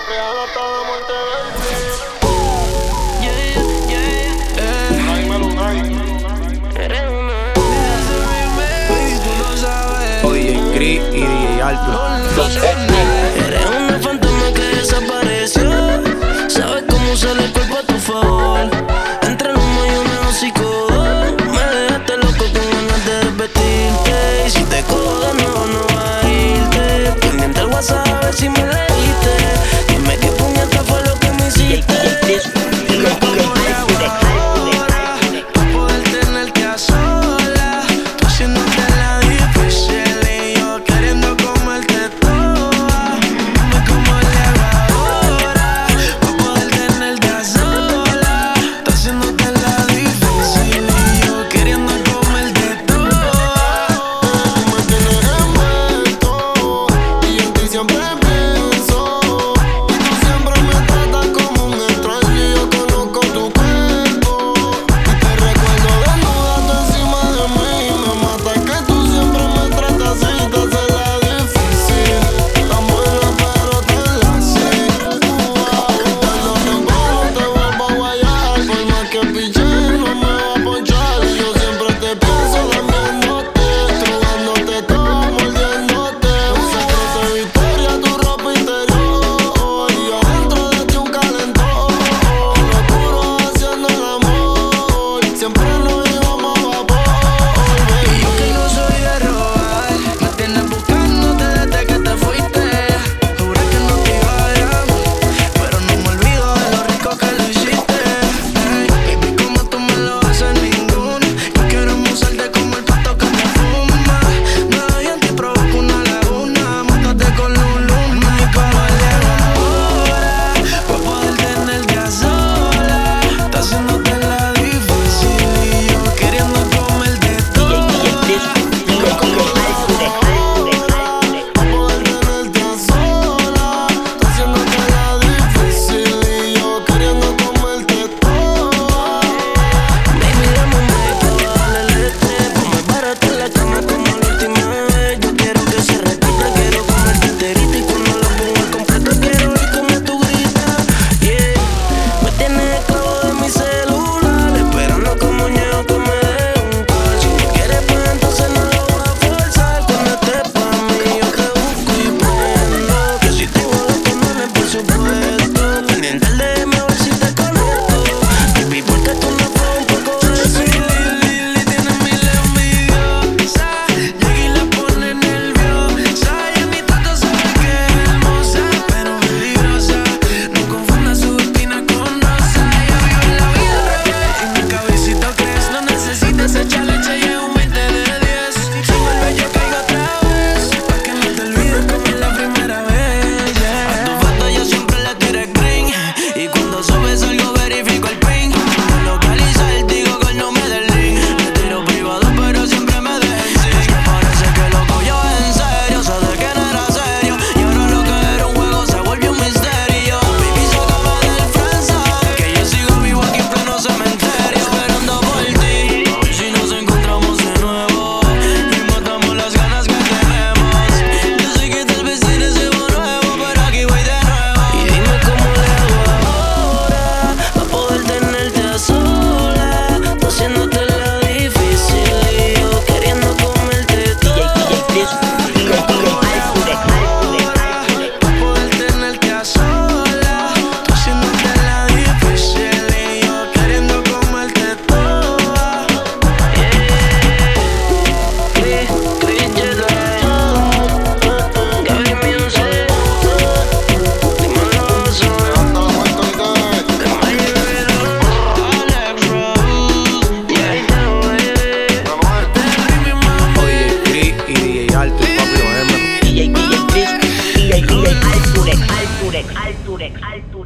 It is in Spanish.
real hasta la muerte del Oye, Cris y DJ Alto. Eres una fantasma que desapareció. Sabes cómo usar el cuerpo a tu favor. Entre el humo y un hocicón. Me dejaste loco con ganas de repetirte. Y si te cojo de nuevo no va a irte. Pendiente el WhatsApp a ver si me leíste. Dime qué puñeta fue lo que me hiciste. Alturek.